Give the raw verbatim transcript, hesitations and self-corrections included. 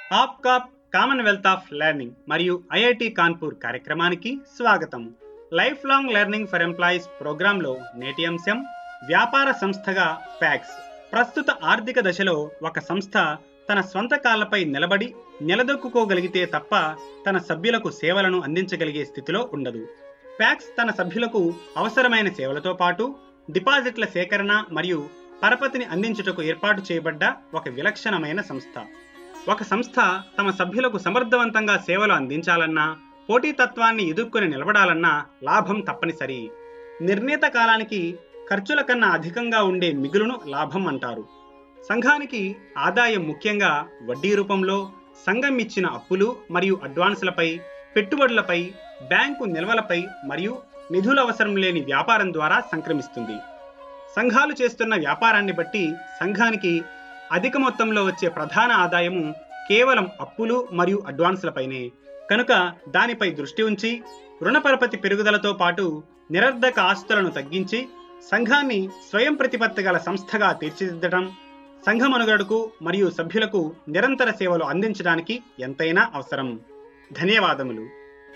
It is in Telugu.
ఆప్కా కామన్వెల్త్ ఆఫ్ లెర్నింగ్ మరియు ఐఐటి కాన్పూర్ కార్యక్రమానికి స్వాగతం. Life long learning for employees ప్రోగ్రాంలో నేటి అంశం వ్యాపార సంస్థగా ప్యాక్స్. ప్రస్తుత ఆర్థిక దశలో ఒక సంస్థ తన స్వంత కాళ్లపై నిలబడి నిలదొక్కుకోగలిగితే తప్ప తన సభ్యులకు సేవలను అందించగలిగే స్థితిలో ఉండదు. ప్యాక్స్ తన సభ్యులకు అవసరమైన సేవలతో పాటు డిపాజిట్ల సేకరణ మరియు పరపతిని అందించుటకు ఏర్పాటు చేయబడ్డ ఒక విలక్షణమైన సంస్థ. ఒక సంస్థ తమ సభ్యులకు సమర్థవంతంగా సేవలు అందించాలన్నా, పోటీతత్వాన్ని ఎదుర్కొని నిలబడాలన్నా లాభం తప్పనిసరి. నిర్ణీత కాలానికి ఖర్చుల కన్నా అధికంగా ఉండే మిగులును లాభం అంటారు. సంఘానికి ఆదాయం ముఖ్యంగా వడ్డీ రూపంలో సంఘం ఇచ్చిన అప్పులు మరియు అడ్వాన్సులపై, పెట్టుబడులపై, బ్యాంకు నిల్వలపై మరియు నిధుల అవసరం లేని వ్యాపారం ద్వారా సంక్రమిస్తుంది. సంఘాలు చేస్తున్న వ్యాపారాన్ని బట్టి సంఘానికి అధిక మొత్తంలో వచ్చే ప్రధాన ఆదాయము కేవలం అప్పులు మరియు అడ్వాన్సులపైనే. కనుక దానిపై దృష్టి ఉంచి రుణపరపతి పెరుగుదలతో పాటు నిరర్ధక ఆస్తులను తగ్గించి సంఘాన్ని స్వయం ప్రతిపత్తి గల సంస్థగా తీర్చిదిద్దడం సంఘ మనుగడకు మరియు సభ్యులకు నిరంతర సేవలు అందించడానికి ఎంతైనా అవసరం. ధన్యవాదములు.